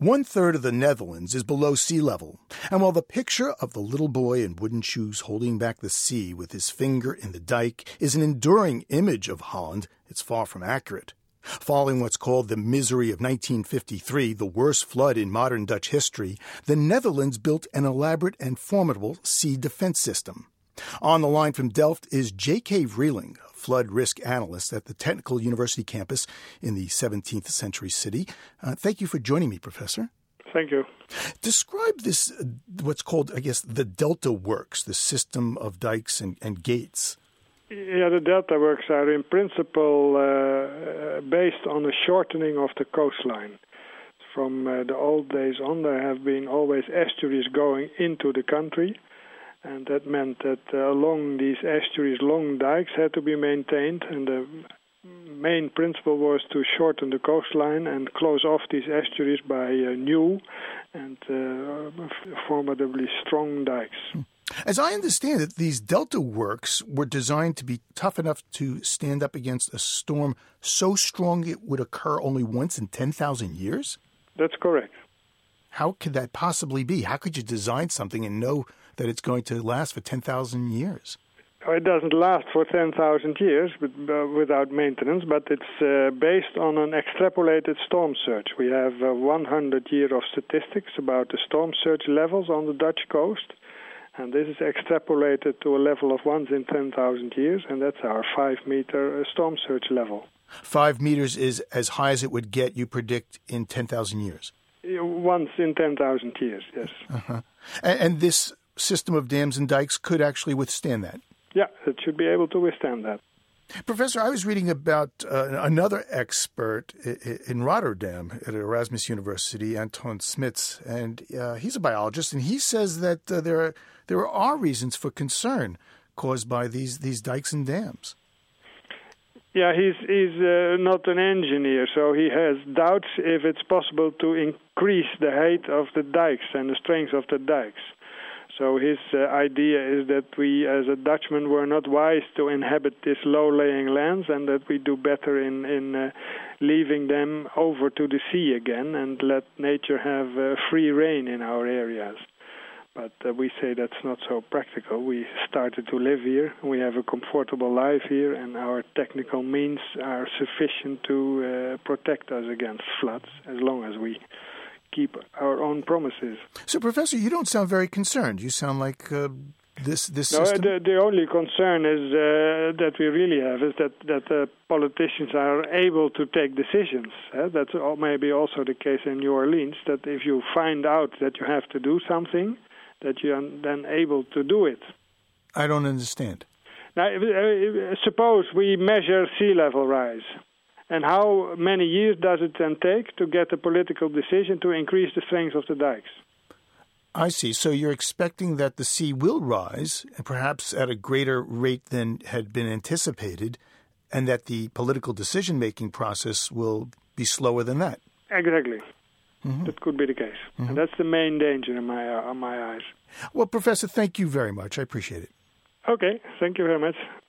1/3 of the Netherlands is below sea level, and while the picture of the little boy in wooden shoes holding back the sea with his finger in the dike is an enduring image of Holland, it's far from accurate. Following what's called the Misery of 1953, the worst flood in modern Dutch history, the Netherlands built an elaborate and formidable sea defense system. On the line from Delft is J.K. Vreeling, a flood risk analyst at the Technical University campus in the 17th century city. Thank you for joining me, Professor. Thank you. Describe this, what's called, I guess, the Delta Works, the system of dikes and gates. Yeah, the delta works are in principle based on a shortening of the coastline. From the old days on, there have been always estuaries going into the country, and that meant that along these estuaries, long dikes had to be maintained, and the main principle was to shorten the coastline and close off these estuaries by new and formidably strong dikes. As I understand it, these delta works were designed to be tough enough to stand up against a storm so strong it would occur only once in 10,000 years? That's correct. How could that possibly be? How could you design something and know that it's going to last for 10,000 years? It doesn't last for 10,000 years without maintenance, but it's based on an extrapolated storm surge. We have 100 years of statistics about the storm surge levels on the Dutch coast. And this is extrapolated to a level of once in 10,000 years, and that's our 5-meter storm surge level. 5 meters is as high as it would get, you predict, in 10,000 years? Once in 10,000 years, yes. Uh-huh. And this system of dams and dikes could actually withstand that? Yeah, it should be able to withstand that. Professor, I was reading about another expert in Rotterdam at Erasmus University, Anton Smits, and he's a biologist, and he says that there are reasons for concern caused by these dikes and dams. Yeah, he's not an engineer, so he has doubts if it's possible to increase the height of the dikes and the strength of the dikes. So his idea is that we, as a Dutchman, were not wise to inhabit these low-lying lands, and that we do better in leaving them over to the sea again and let nature have free reign in our areas. But we say that's not so practical. We started to live here, we have a comfortable life here, and our technical means are sufficient to protect us against floods as long as we keep our own promises. So, Professor, you don't sound very concerned. You sound like this system... No, the only concern is that we really have is that politicians are able to take decisions. That's maybe also the case in New Orleans, that if you find out that you have to do something, that you are then able to do it. I don't understand. Now, suppose we measure sea level rise. And how many years does it then take to get a political decision to increase the strength of the dikes? I see. So you're expecting that the sea will rise, and perhaps at a greater rate than had been anticipated, and that the political decision-making process will be slower than that. Exactly. Mm-hmm. That could be the case. Mm-hmm. And that's the main danger in my eyes. Well, Professor, thank you very much. I appreciate it. Okay. Thank you very much.